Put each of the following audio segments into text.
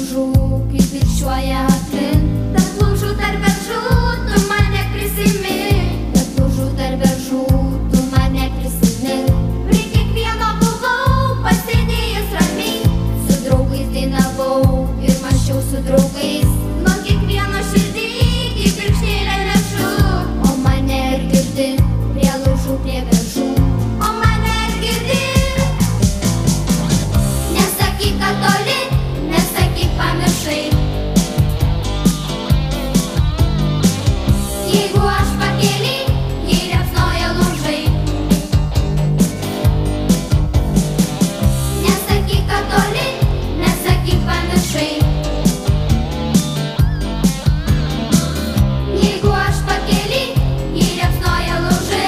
beržų, kaip ir šiuoja aplink. Tarp lūžų, tarp beržų, tu mane prisimink. Tarp lūžų, tarp beržų, tu mane prisimink. Prie kiekvieno buvau pasėdėjęs ramiai, su draugais dainavau ir mąsčiau su draugais. Nuo kiekvieno širdį kaip virkšnėlę nešu, o mane ir girdi prie lūžų, prie beržų. O mane ir girdi. Nesakyk, kad toli, nesakyk, pamiršai. Jeigu aš pakėlį, jei liepsnoja lūžai. Nesakyk, kad toli, nesakyk, pamiršai. Jeigu aš pakėlį, jei liepsnoja lūžai.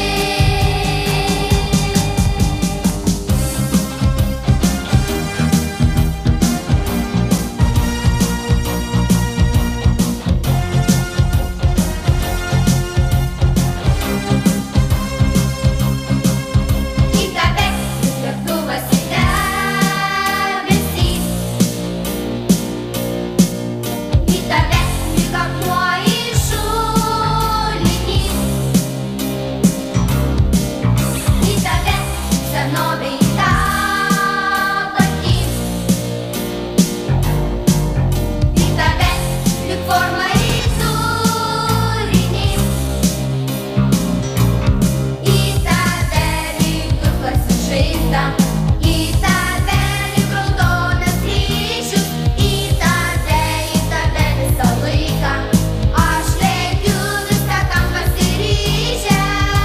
Į tave lėktuvas į debesį. Į tave lyg akmuo į šulinį. Į tave senovė į dabartį. Į tave lyg forma į turinį. Į tave lyg durklas į žaizdą. Į tave lyg raudonas kryžius. Į tave visą laiką. Aš lekiu viską tam pasiryžęs.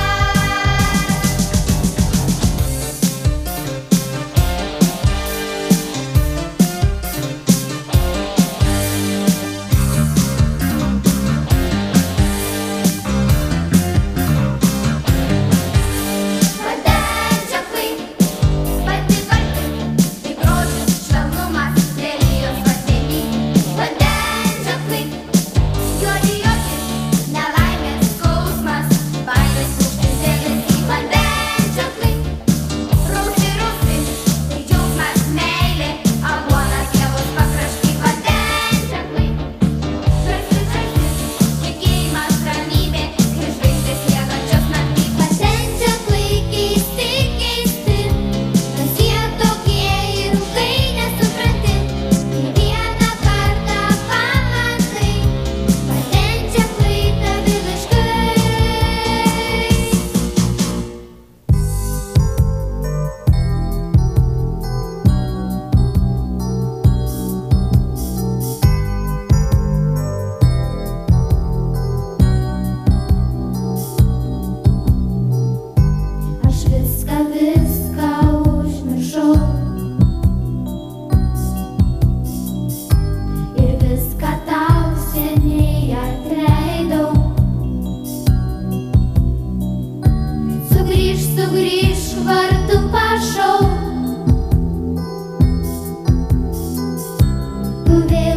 Vandens ženklai, balti, balti, kaip grožis, švelnumas, lelijos vandenį. Vandens ženklai, juodi, juodi, nelaimės, skausmas, baimės, rūgštis, dėmesį. Vandens ženklai, rausvi, rausvi, tai džiaugsmas, meilė, aguona, pievos pakrašty. Vandens ženklai, žalsvi, žalsvi, tikėjimas, ramybė, ir žvaigždės miegančios naktį. Vandens ženklai keisti, keisti, kas jie tokie ir kai nesupranti. Kai vieną kartą pamatai, vandens ženklai tavi laiškai. Aš viską, viską užmiršau ir viską tau seniai atleidau. Sugrįžk, sugrįžk, vardu prašau. Tu vėl